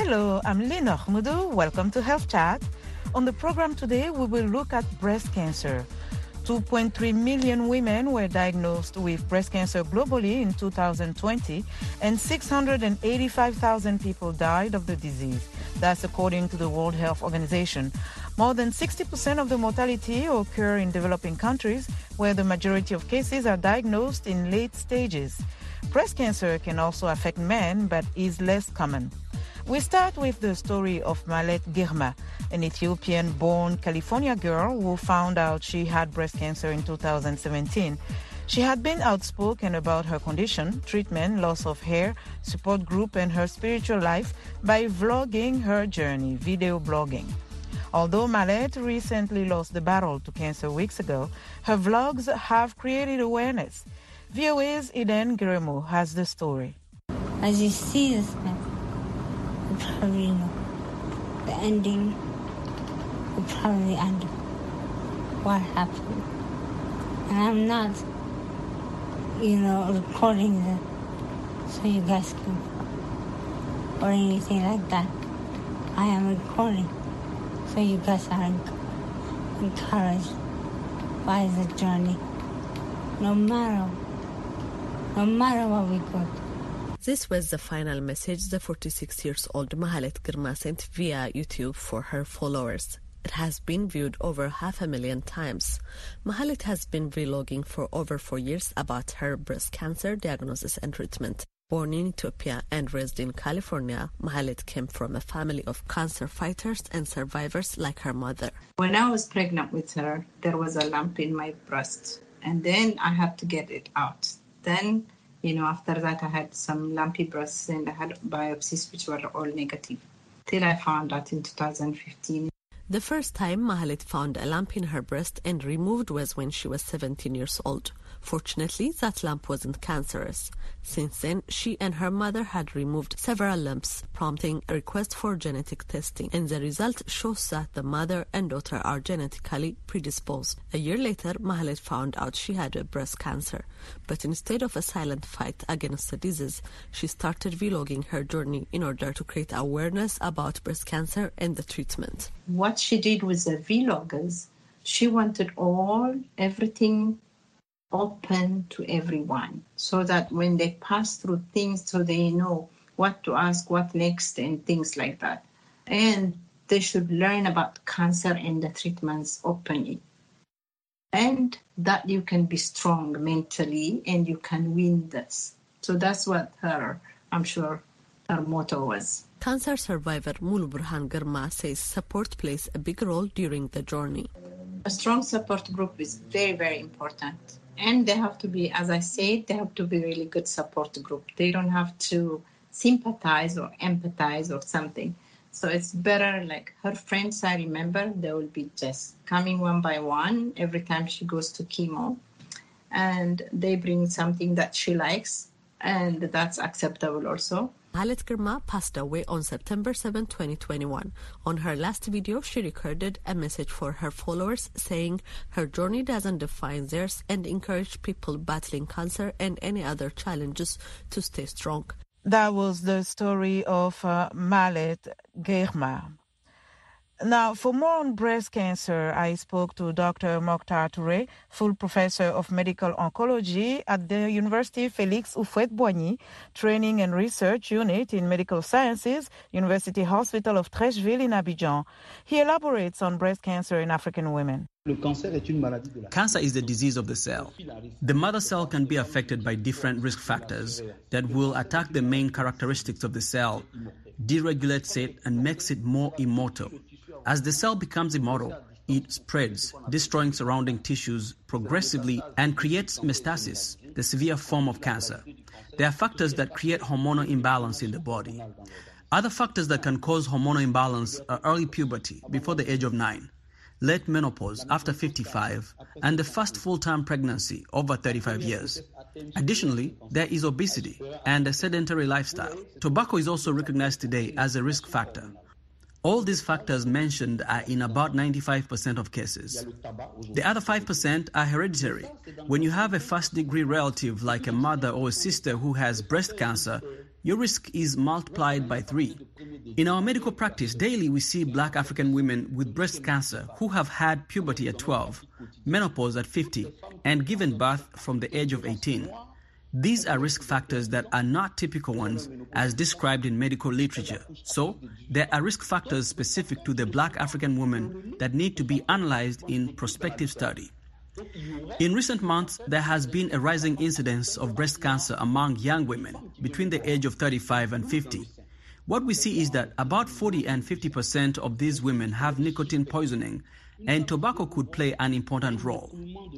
Hello, I'm Lina Khmoudou. Welcome to Health Chat. On the program today, we will look at breast cancer. 2.3 million women were diagnosed with breast cancer globally in 2020, and 685,000 people died of the disease. That's according to the World Health Organization. More than 60% of the mortality occur in developing countries, where the majority of cases are diagnosed in late stages. Breast cancer can also affect men, but is less common. We start with the story of Malet Girma, an Ethiopian-born California girl who found out she had breast cancer in 2017. She had been outspoken about her condition, treatment, loss of hair, support group, and her spiritual life by vlogging her journey, video blogging. Although Malet recently lost the battle to cancer weeks ago, her vlogs have created awareness. VOA's Eden Guillermo has the story. As you see this, you probably know the ending, you probably end what happened. And I'm not, recording it so you guys can, or anything like that. I am recording so you guys are encouraged by the journey, no matter what we go through. This was the final message the 46-year-old Mahalet Girma sent via YouTube for her followers. It has been viewed over 500,000 times. Mahalet has been vlogging for over 4 years about her breast cancer diagnosis and treatment. Born in Ethiopia and raised in California, Mahalet came from a family of cancer fighters and survivors like her mother. When I was pregnant with her, there was a lump in my breast, and then I had to get it out. Then, after that, I had some lumpy breasts and I had biopsies which were all negative, till I found out in 2015. The first time Mahalet found a lump in her breast and removed was when she was 17 years old. Fortunately, that lump wasn't cancerous. Since then, she and her mother had removed several lumps, prompting a request for genetic testing, and the result shows that the mother and daughter are genetically predisposed. A year later, Mahalet found out she had a breast cancer, but instead of a silent fight against the disease, she started vlogging her journey in order to create awareness about breast cancer and the treatment. What she did with the vloggers, she wanted everything open to everyone, so that when they pass through things, so they know what to ask, what next, and things like that. And they should learn about cancer and the treatments openly. And that you can be strong mentally and you can win this. So that's what I'm sure her motto was. Cancer survivor Mulu Burhan Girma says support plays a big role during the journey. A strong support group is very, very important. And they have to be, as I said, they have to be really good support group. They don't have to sympathize or empathize or something. So it's better, like her friends, I remember, they will be just coming one by one every time she goes to chemo. And they bring something that she likes, and that's acceptable also. Mahalet Girma passed away on September 7, 2021. On her last video, she recorded a message for her followers saying her journey doesn't define theirs and encourage people battling cancer and any other challenges to stay strong. That was the story of Malet Girma. Now, for more on breast cancer, I spoke to Dr. Mokhtar Touré, full professor of medical oncology at the University Félix Houphouët-Boigny Training and Research Unit in Medical Sciences, University Hospital of Treichville in Abidjan. He elaborates on breast cancer in African women. Cancer is the disease of the cell. The mother cell can be affected by different risk factors that will attack the main characteristics of the cell, deregulates it, and makes it more immortal. As the cell becomes immortal, it spreads, destroying surrounding tissues progressively and creates metastasis, the severe form of cancer. There are factors that create hormonal imbalance in the body. Other factors that can cause hormonal imbalance are early puberty, before the age of 9, late menopause after 55, and the first full-term pregnancy over 35 years. Additionally, there is obesity and a sedentary lifestyle. Tobacco is also recognized today as a risk factor. All these factors mentioned are in about 95% of cases. The other 5% are hereditary. When you have a first-degree relative like a mother or a sister who has breast cancer, your risk is multiplied by 3. In our medical practice, daily we see Black African women with breast cancer who have had puberty at 12, menopause at 50, and given birth from the age of 18. These are risk factors that are not typical ones as described in medical literature. So, there are risk factors specific to the Black African woman that need to be analyzed in prospective study. In recent months, there has been a rising incidence of breast cancer among young women between the age of 35 and 50. What we see is that about 40 and 50% of these women have nicotine poisoning, and tobacco could play an important role.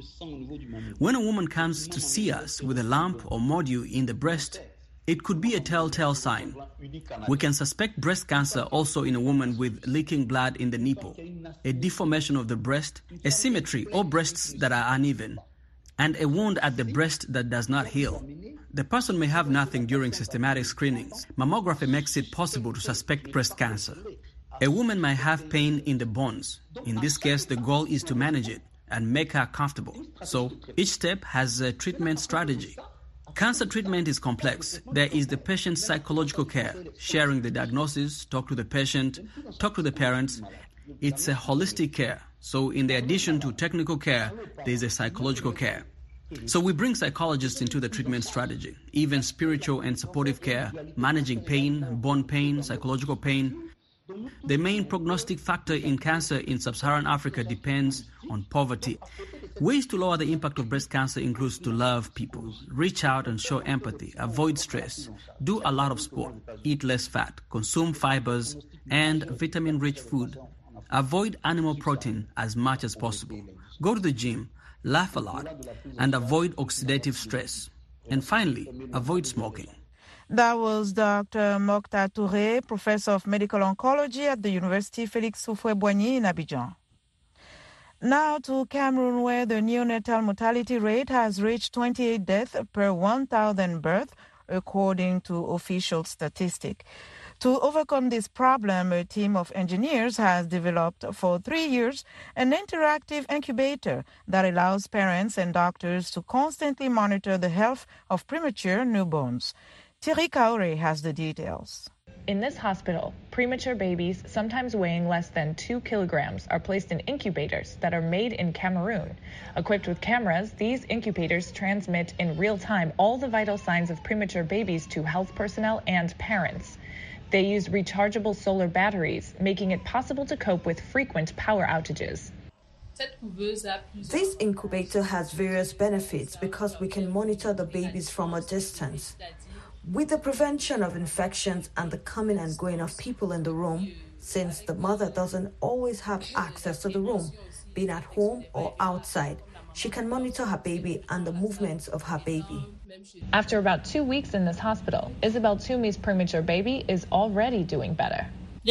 When a woman comes to see us with a lump or nodule in the breast, it could be a telltale sign. We can suspect breast cancer also in a woman with leaking blood in the nipple, a deformation of the breast, asymmetry or breasts that are uneven, and a wound at the breast that does not heal. The person may have nothing during systematic screenings. Mammography makes it possible to suspect breast cancer. A woman might have pain in the bones. In this case, the goal is to manage it and make her comfortable. So each step has a treatment strategy. Cancer treatment is complex. There is the patient's psychological care, sharing the diagnosis, talk to the patient, talk to the parents. It's a holistic care. So in the addition to technical care, there is a psychological care. So we bring psychologists into the treatment strategy, even spiritual and supportive care, managing pain, bone pain, psychological pain. The main prognostic factor in cancer in sub-Saharan Africa depends on poverty. Ways to lower the impact of breast cancer includes to love people, reach out and show empathy, avoid stress, do a lot of sport, eat less fat, consume fibers and vitamin-rich food, avoid animal protein as much as possible, go to the gym, laugh a lot, and avoid oxidative stress. And finally, avoid smoking. That was Dr. Mokhtar Touré, Professor of Medical Oncology at the University Félix Houphouët-Boigny in Abidjan. Now to Cameroon, where the neonatal mortality rate has reached 28 deaths per 1,000 births, according to official statistics. To overcome this problem, a team of engineers has developed for 3 years an interactive incubator that allows parents and doctors to constantly monitor the health of premature newborns. Thierry Kaore has the details. In this hospital, premature babies, sometimes weighing less than 2 kilograms, are placed in incubators that are made in Cameroon. Equipped with cameras, these incubators transmit in real time all the vital signs of premature babies to health personnel and parents. They use rechargeable solar batteries, making it possible to cope with frequent power outages. This incubator has various benefits because we can monitor the babies from a distance. With the prevention of infections and the coming and going of people in the room, since the mother doesn't always have access to the room, being at home or outside, she can monitor her baby and the movements of her baby. After about 2 weeks in this hospital, Isabel Toomey's premature baby is already doing better.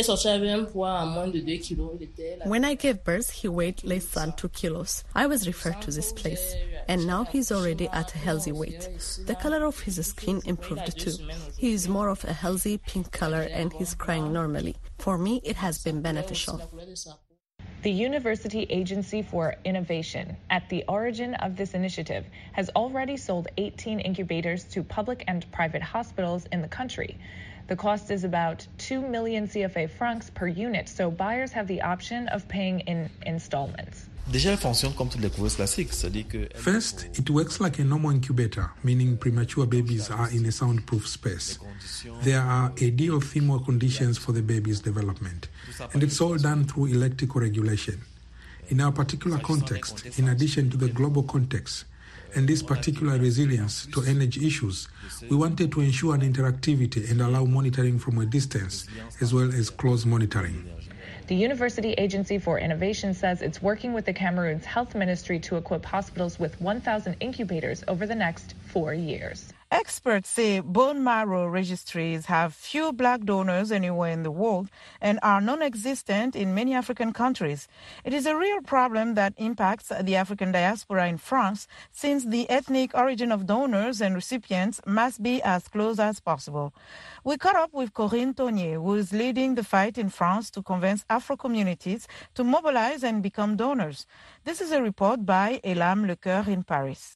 When I gave birth, he weighed less than 2 kilos. I was referred to this place, and now he's already at a healthy weight. The color of his skin improved too. He is more of a healthy pink color and he's crying normally. For me, it has been beneficial. The University Agency for Innovation, at the origin of this initiative, has already sold 18 incubators to public and private hospitals in the country. The cost is about 2 million CFA francs per unit, so buyers have the option of paying in installments. First, it works like a normal incubator, meaning premature babies are in a soundproof space. There are ideal thermal conditions for the baby's development, and it's all done through electrical regulation. In our particular context, in addition to the global context, and this particular resilience to energy issues, we wanted to ensure an interactivity and allow monitoring from a distance, as well as close monitoring. The University Agency for Innovation says it's working with the Cameroon's health ministry to equip hospitals with 1,000 incubators over the next 4 years. Experts say bone marrow registries have few black donors anywhere in the world and are non-existent in many African countries. It is a real problem that impacts the African diaspora in France, since the ethnic origin of donors and recipients must be as close as possible. We caught up with Corinne Tonier, who is leading the fight in France to convince Afro communities to mobilize and become donors. This is a report by Elam Lecoeur in Paris.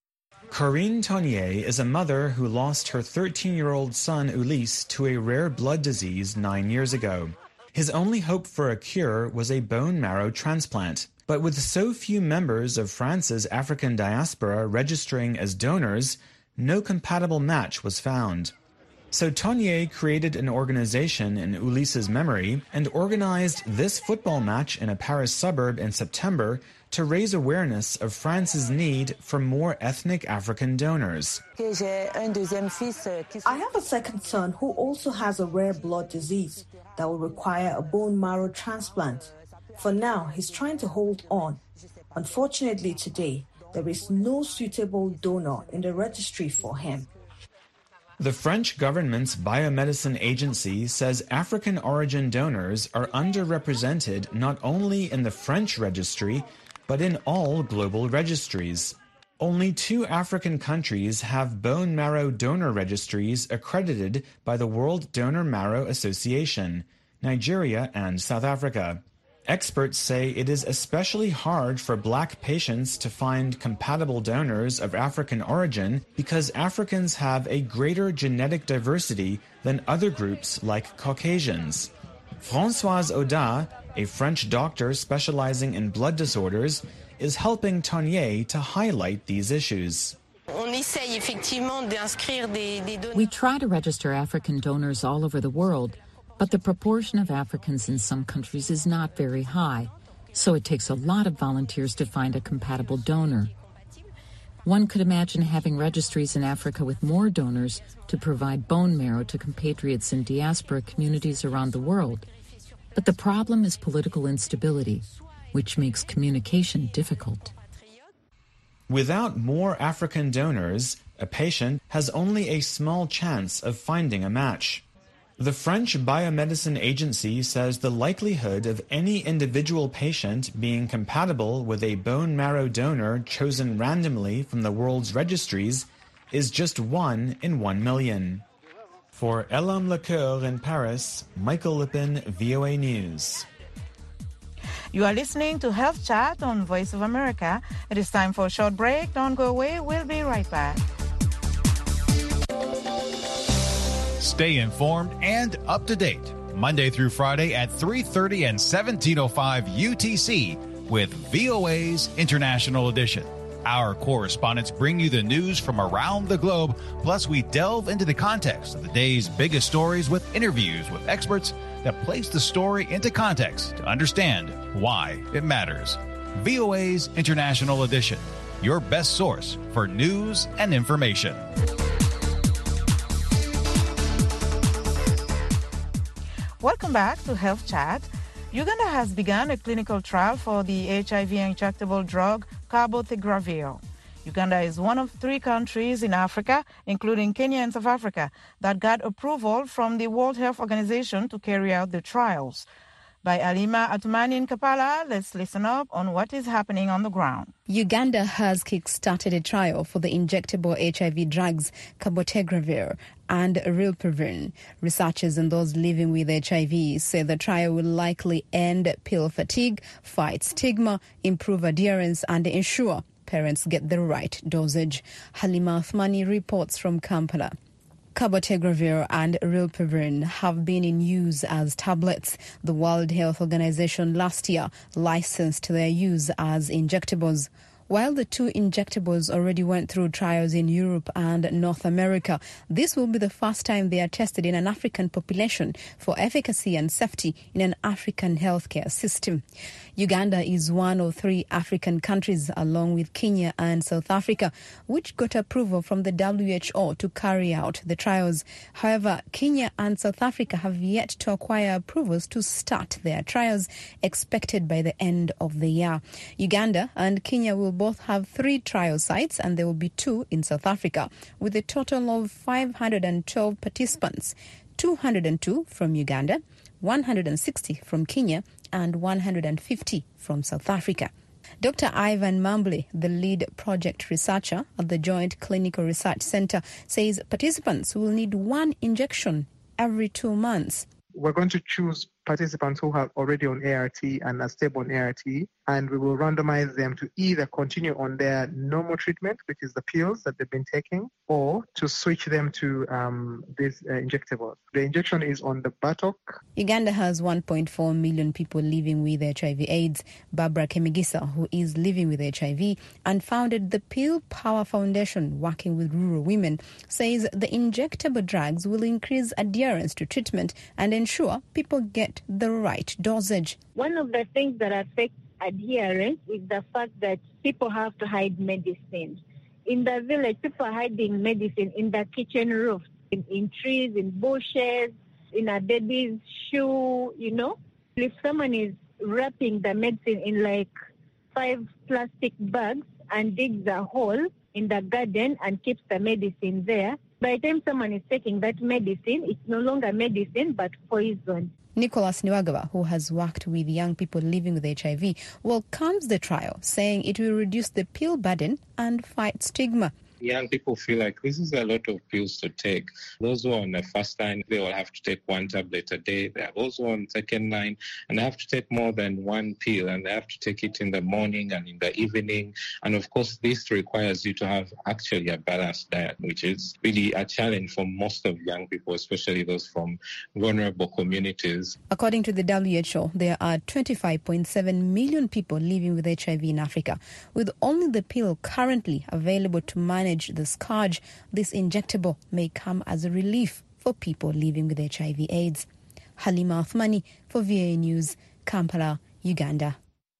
Corinne Tonnier is a mother who lost her 13-year-old son Ulysse to a rare blood disease 9 years ago. His only hope for a cure was a bone marrow transplant. But with so few members of France's African diaspora registering as donors, no compatible match was found. So Tonnier created an organization in Ulysses' memory and organized this football match in a Paris suburb in September to raise awareness of France's need for more ethnic African donors. I have a second son who also has a rare blood disease that will require a bone marrow transplant. For now, he's trying to hold on. Unfortunately, today, there is no suitable donor in the registry for him. The French government's biomedicine agency says African origin donors are underrepresented not only in the French registry, but in all global registries. Only 2 African countries have bone marrow donor registries accredited by the World Donor Marrow Association, Nigeria and South Africa. Experts say it is especially hard for Black patients to find compatible donors of African origin because Africans have a greater genetic diversity than other groups like Caucasians. Françoise Audat, a French doctor specializing in blood disorders, is helping Tonnier to highlight these issues. We try to register African donors all over the world, but the proportion of Africans in some countries is not very high, so it takes a lot of volunteers to find a compatible donor. One could imagine having registries in Africa with more donors to provide bone marrow to compatriots in diaspora communities around the world. But the problem is political instability, which makes communication difficult. Without more African donors, a patient has only a small chance of finding a match. The French Biomedicine Agency says the likelihood of any individual patient being compatible with a bone marrow donor chosen randomly from the world's registries is just 1 in 1 million. For Elam Lecoeur in Paris, Michael Lippin, VOA News. You are listening to Health Chat on Voice of America. It is time for a short break. Don't go away. We'll be right back. Stay informed and up to date Monday through Friday at 3:30 and 17:05 UTC with VOA's International Edition. Our correspondents bring you the news from around the globe, plus we delve into the context of the day's biggest stories with interviews with experts that place the story into context to understand why it matters. VOA's International Edition, your best source for news and information. Welcome back to Health Chat. Uganda has begun a clinical trial for the HIV injectable drug cabotegravir. Uganda is one of 3 countries in Africa, including Kenya and South Africa, that got approval from the World Health Organization to carry out the trials. By Alima Atumani in Kampala, let's listen up on what is happening on the ground. Uganda has kick-started a trial for the injectable HIV drugs cabotegravir and rilpivirine. Researchers and those living with HIV say the trial will likely end pill fatigue, fight stigma, improve adherence, and ensure parents get the right dosage. Halima Athmani reports from Kampala. Cabotegravir and rilpivirine have been in use as tablets. The World Health Organization last year licensed their use as injectables. While the 2 injectables already went through trials in Europe and North America, this will be the first time they are tested in an African population for efficacy and safety in an African healthcare system. Uganda is one of 3 African countries, along with Kenya and South Africa, which got approval from the WHO to carry out the trials. However, Kenya and South Africa have yet to acquire approvals to start their trials, expected by the end of the year. Uganda and Kenya will both have 3 trial sites, and there will be 2 in South Africa, with a total of 512 participants, 202 from Uganda, 160 from Kenya, and 150 from South Africa. Dr. Ivan Mamble, the lead project researcher at the Joint Clinical Research Center, says participants will need 1 injection every 2 months. We're going to choose participants who are already on ART and are stable on ART, and we will randomize them to either continue on their normal treatment, which is the pills that they've been taking, or to switch them to these injectables. The injection is on the buttock. Uganda has 1.4 million people living with HIV/AIDS. Barbara Kemigisa, who is living with HIV and founded the Pill Power Foundation working with rural women, says the injectable drugs will increase adherence to treatment and ensure people get the right dosage. One of the things that affects adherence is the fact that people have to hide medicine. In the village, people are hiding medicine in the kitchen roof, in trees, in bushes, in a baby's shoe, you know. If someone is wrapping the medicine in like 5 plastic bags and digs a hole in the garden and keeps the medicine there, by the time someone is taking that medicine, it's no longer medicine but poison. Nicholas Niwagawa, who has worked with young people living with HIV, welcomes the trial, saying it will reduce the pill burden and fight stigma. Young people feel like this is a lot of pills to take. Those who are on the first line, they will have to take 1 tablet a day. There are those who are on the second line, and they have to take more than 1 pill, and they have to take it in the morning and in the evening. And of course, this requires you to have actually a balanced diet, which is really a challenge for most of young people, especially those from vulnerable communities. According to the WHO, there are 25.7 million people living with HIV in Africa. With only the pill currently available to manage the scourge, this injectable may come as a relief for people living with HIV/AIDS. Halima Othmani for VOA News, Kampala, Uganda.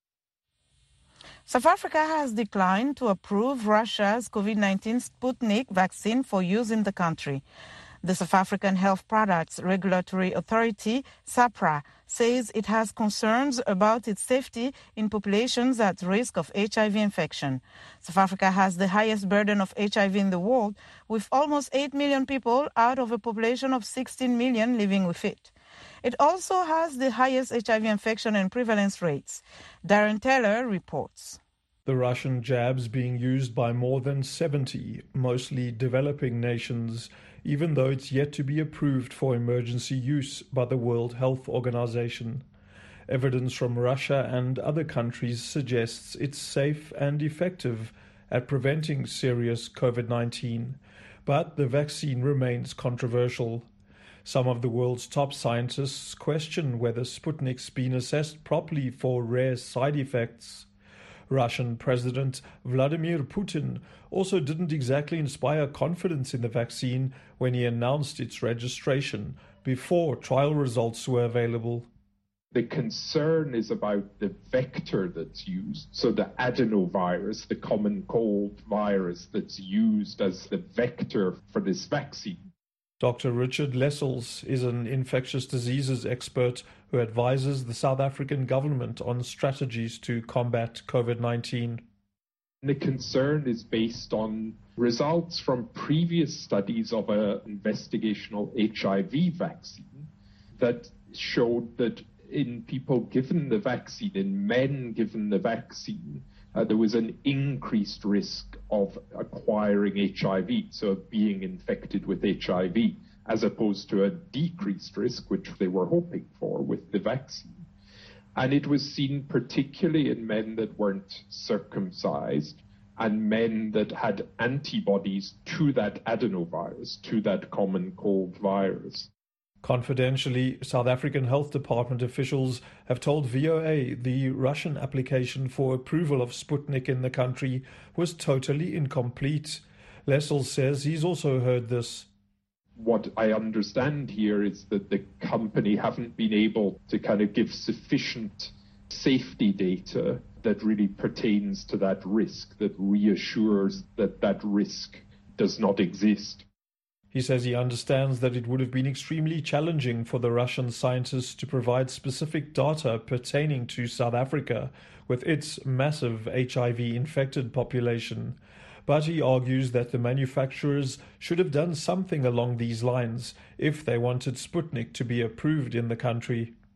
South Africa has declined to approve Russia's COVID-19 Sputnik vaccine for use in the country. The South African Health Products Regulatory Authority, SAHPRA, says it has concerns about its safety in populations at risk of HIV infection. South Africa has the highest burden of HIV in the world, with almost 8 million people out of a population of 16 million living with it. It also has the highest HIV infection and prevalence rates. Darren Taylor reports. The Russian jab's being used by more than 70, mostly developing nations, even though it's yet to be approved for emergency use by the World Health Organization. Evidence from Russia and other countries suggests it's safe and effective at preventing serious COVID-19, but the vaccine remains controversial. Some of the world's top scientists question whether Sputnik's been assessed properly for rare side effects. Russian President Vladimir Putin also didn't exactly inspire confidence in the vaccine when he announced its registration before trial results were available. The concern is about the vector that's used. So the adenovirus, the common cold virus that's used as the vector for this vaccine. Dr. Richard Lessels is an infectious diseases expert who advises the South African government on strategies to combat COVID-19. The concern is based on results from previous studies of an investigational HIV vaccine that showed that in people given the vaccine, in men given the vaccine, there was an increased risk of acquiring HIV, so being infected with HIV, as opposed to a decreased risk, which they were hoping for with the vaccine. And it was seen particularly in men that weren't circumcised and men that had antibodies to that adenovirus, to that common cold virus. Confidentially, South African Health Department officials have told VOA the Russian application for approval of Sputnik in the country was totally incomplete. Lessels says he's also heard this. What I understand here is that the company haven't been able to kind of give sufficient safety data that really pertains to that risk, that reassures that that risk does not exist. He says he understands that it would have been extremely challenging for the Russian scientists to provide specific data pertaining to South Africa with its massive HIV-infected population. But he argues that the manufacturers should have done something along these lines if they wanted Sputnik to be approved in the country.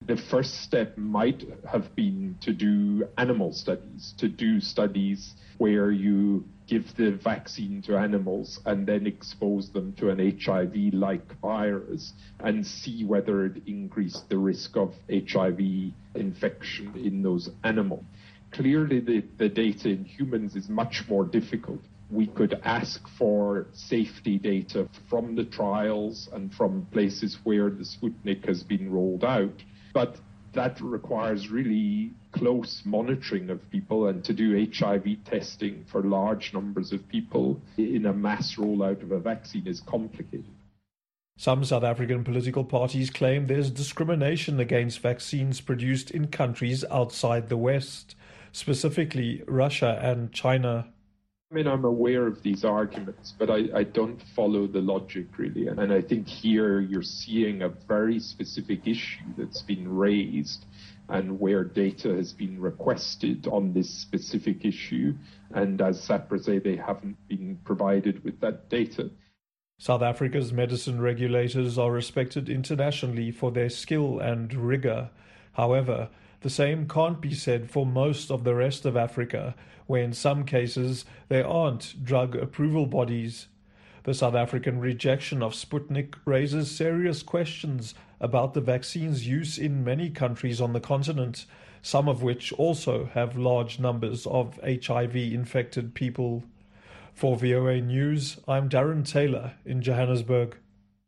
The first step might have been to do animal studies, to do studies where you give the vaccine to animals and then expose them to an HIV-like virus and see whether it increased the risk of HIV infection in those animals. Clearly, the data in humans is much more difficult. We could ask for safety data from the trials and from places where the Sputnik has been rolled out, but that requires really close monitoring of people, and to do HIV testing for large numbers of people in a mass rollout of a vaccine is complicated. Some South African political parties claim there's discrimination against vaccines produced in countries outside the West, specifically Russia and China. I mean, I'm aware of these arguments, but I don't follow the logic really. And I think here you're seeing a very specific issue that's been raised and where data has been requested on this specific issue. And as SAHPRA say, they haven't been provided with that data. South Africa's medicine regulators are respected internationally for their skill and rigor. However, the same can't be said for most of the rest of Africa, where in some cases there aren't drug approval bodies. The South African rejection of Sputnik raises serious questions about the vaccine's use in many countries on the continent, some of which also have large numbers of HIV-infected people. For VOA News, I'm Darren Taylor in Johannesburg.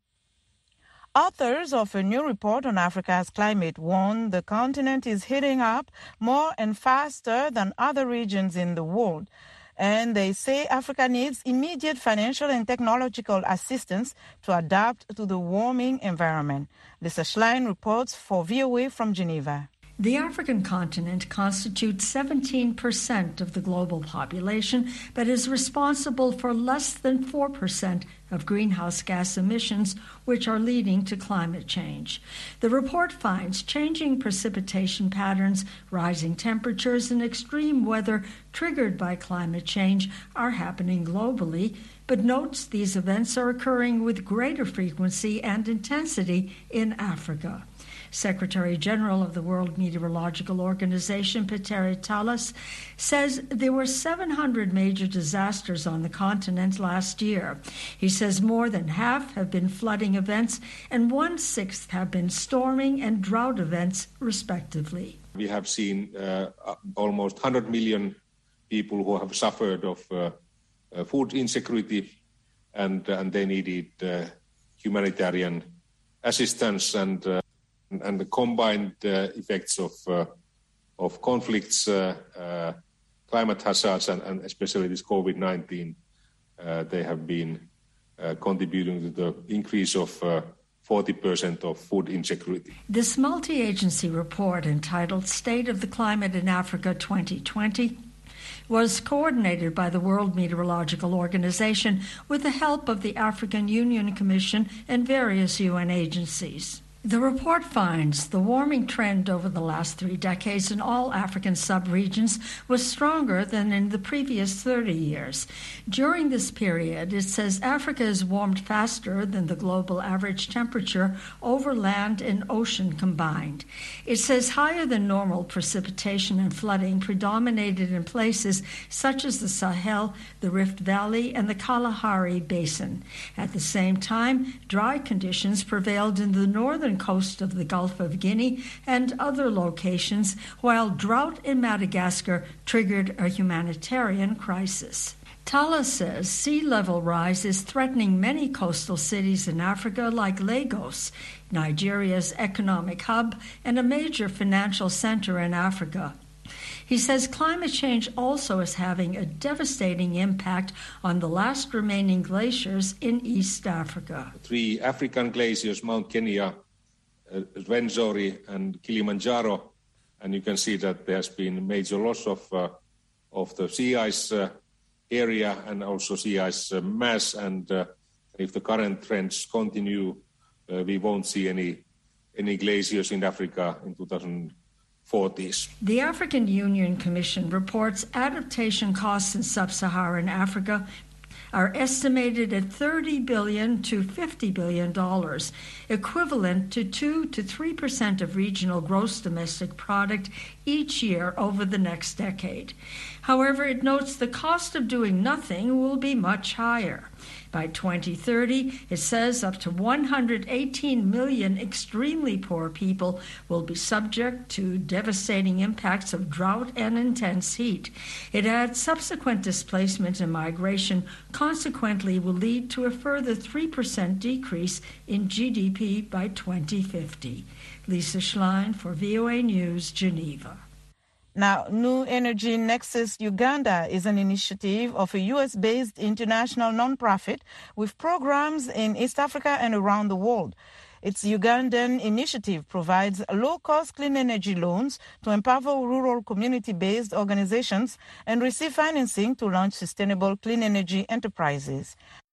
Authors of a new report on Africa's climate warn the continent is heating up more and faster than other regions in the world. And they say Africa needs immediate financial and technological assistance to adapt to the warming environment. Lisa Schlein reports for VOA from Geneva. The African continent constitutes 17% of the global population, but is responsible for less than 4% of greenhouse gas emissions, which are leading to climate change. The report finds changing precipitation patterns, rising temperatures, and extreme weather triggered by climate change are happening globally, but notes these events are occurring with greater frequency and intensity in Africa. Secretary General of the World Meteorological Organization, Peter Talas, says there were 700 major disasters on the continent last year. He says more than half have been flooding events and 1/6 have been storming and drought events, respectively. We have seen almost 100 million people who have suffered of food insecurity, and they needed humanitarian assistance, and the combined effects of conflicts, climate hazards, and especially this COVID-19, they have been contributing to the increase of 40% of food insecurity. This multi-agency report, entitled State of the Climate in Africa 2020, was coordinated by the World Meteorological Organization with the help of the African Union Commission and various UN agencies. The report finds the warming trend over the last 3 decades in all African subregions was stronger than in the previous 30 years. During this period, it says Africa has warmed faster than the global average temperature over land and ocean combined. It says higher than normal precipitation and flooding predominated in places such as the Sahel, the Rift Valley, and the Kalahari Basin. At the same time, dry conditions prevailed in the northern coast of the Gulf of Guinea and other locations, while drought in Madagascar triggered a humanitarian crisis. Tala says sea level rise is threatening many coastal cities in Africa like Lagos, Nigeria's economic hub and a major financial center in Africa. He says climate change also is having a devastating impact on the last remaining glaciers in East Africa. 3 African glaciers, Mount Kenya, Rwenzori and Kilimanjaro, and you can see that there has been major loss of the sea ice area and also sea ice mass, and if the current trends continue, we won't see any glaciers in Africa in 2040s. The African Union Commission reports adaptation costs in sub-Saharan Africa are estimated at $30 billion to $50 billion, equivalent to 2 to 3% of regional gross domestic product each year over the next decade. However, it notes the cost of doing nothing will be much higher. By 2030, it says up to 118 million extremely poor people will be subject to devastating impacts of drought and intense heat. It adds subsequent displacement and migration consequently will lead to a further 3% decrease in GDP by 2050. Lisa Schlein for VOA News, Geneva. Now, New Energy Nexus Uganda is an initiative of a U.S.-based international nonprofit with programs in East Africa and around the world. Its Ugandan initiative provides low-cost clean energy loans to empower rural community-based organizations and receive financing to launch sustainable clean energy enterprises.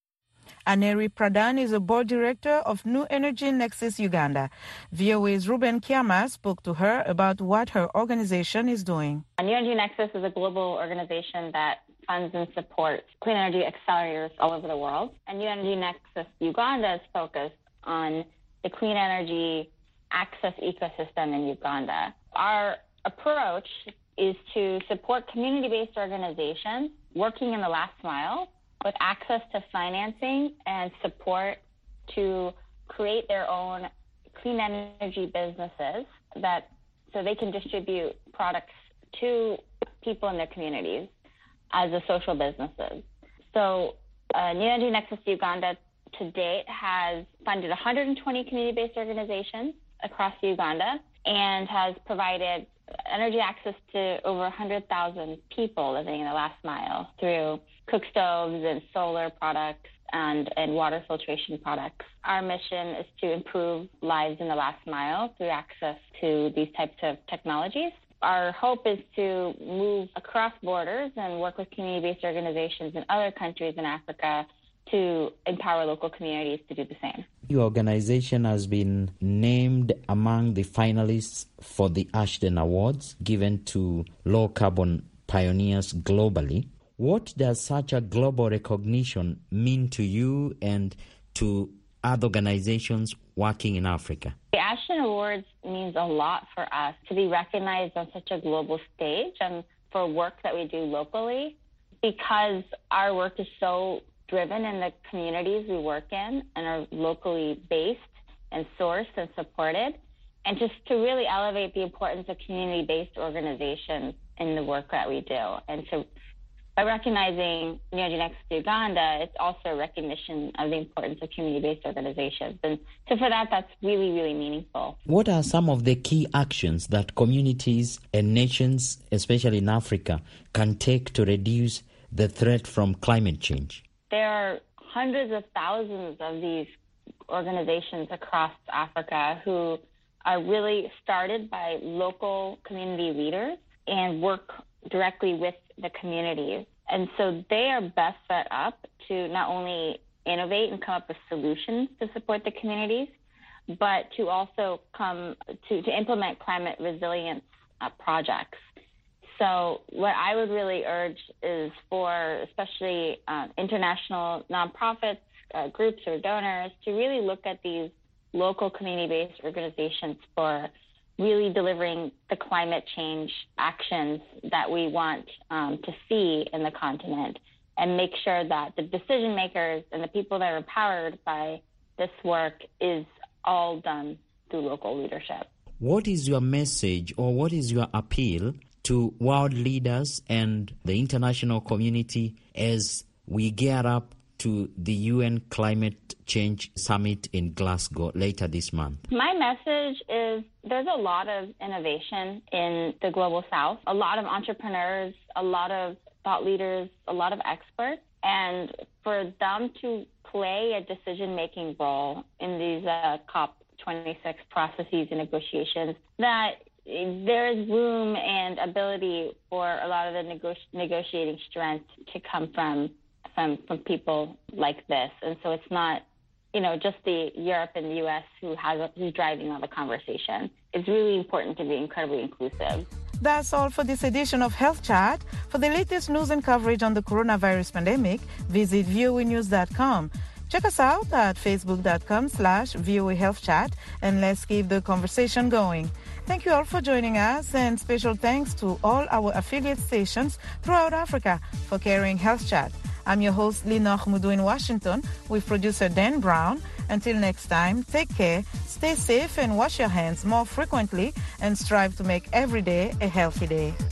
Aneri Pradhan is a board director of New Energy Nexus Uganda. VOA's Ruben Kiama spoke to her about what her organization is doing. New Energy Nexus is a global organization that funds and supports clean energy accelerators all over the world. And New Energy Nexus Uganda is focused on the clean energy access ecosystem in Uganda. Our approach is to support community-based organizations working in the last mile with access to financing and support to create their own clean energy businesses so they can distribute products to people in their communities as a social businesses. So New Energy Nexus Uganda to date has funded 120 community-based organizations across Uganda and has provided energy access to over 100,000 people living in the last mile through cook stoves and solar products and water filtration products. Our mission is to improve lives in the last mile through access to these types of technologies. Our hope is to move across borders and work with community-based organizations in other countries in Africa to empower local communities to do the same. Your organization has been named among the finalists for the Ashton Awards given to low-carbon pioneers globally. What does such a global recognition mean to you and to other organizations working in Africa? The Ashton Awards means a lot for us to be recognized on such a global stage and for work that we do locally, because our work is so driven in the communities we work in and are locally based and sourced and supported, and just to really elevate the importance of community-based organizations in the work that we do. And so by recognizing New Energy Nexus Uganda, it's also a recognition of the importance of community-based organizations. And so for that, that's really, really meaningful. What are some of the key actions that communities and nations, especially in Africa, can take to reduce the threat from climate change? There are hundreds of thousands of these organizations across Africa who are really started by local community leaders and work directly with the communities. And so they are best set up to not only innovate and come up with solutions to support the communities, but to also come to implement climate resilience projects. So what I would really urge is for especially international nonprofits, groups or donors to really look at these local community-based organizations for really delivering the climate change actions that we want to see in the continent, and make sure that the decision makers and the people that are empowered by this work is all done through local leadership. What is your message or what is your appeal to world leaders and the international community as we gear up to the UN Climate Change Summit in Glasgow later this month? My message is there's a lot of innovation in the Global South, a lot of entrepreneurs, a lot of thought leaders, a lot of experts, and for them to play a decision-making role in these COP26 processes and negotiations, that there is room and ability for a lot of the negotiating strength to come from people like this. And so it's not, just the Europe and the U.S. who's driving all the conversation. It's really important to be incredibly inclusive. That's all for this edition of Health Chat. For the latest news and coverage on the coronavirus pandemic, visit voanews.com. Check us out at facebook.com/VOA Health Chat, and let's keep the conversation going. Thank you all for joining us, and special thanks to all our affiliate stations throughout Africa for carrying Health Chat. I'm your host, Lina Khmudu in Washington, with producer Dan Brown. Until next time, take care, stay safe, and wash your hands more frequently, and strive to make every day a healthy day.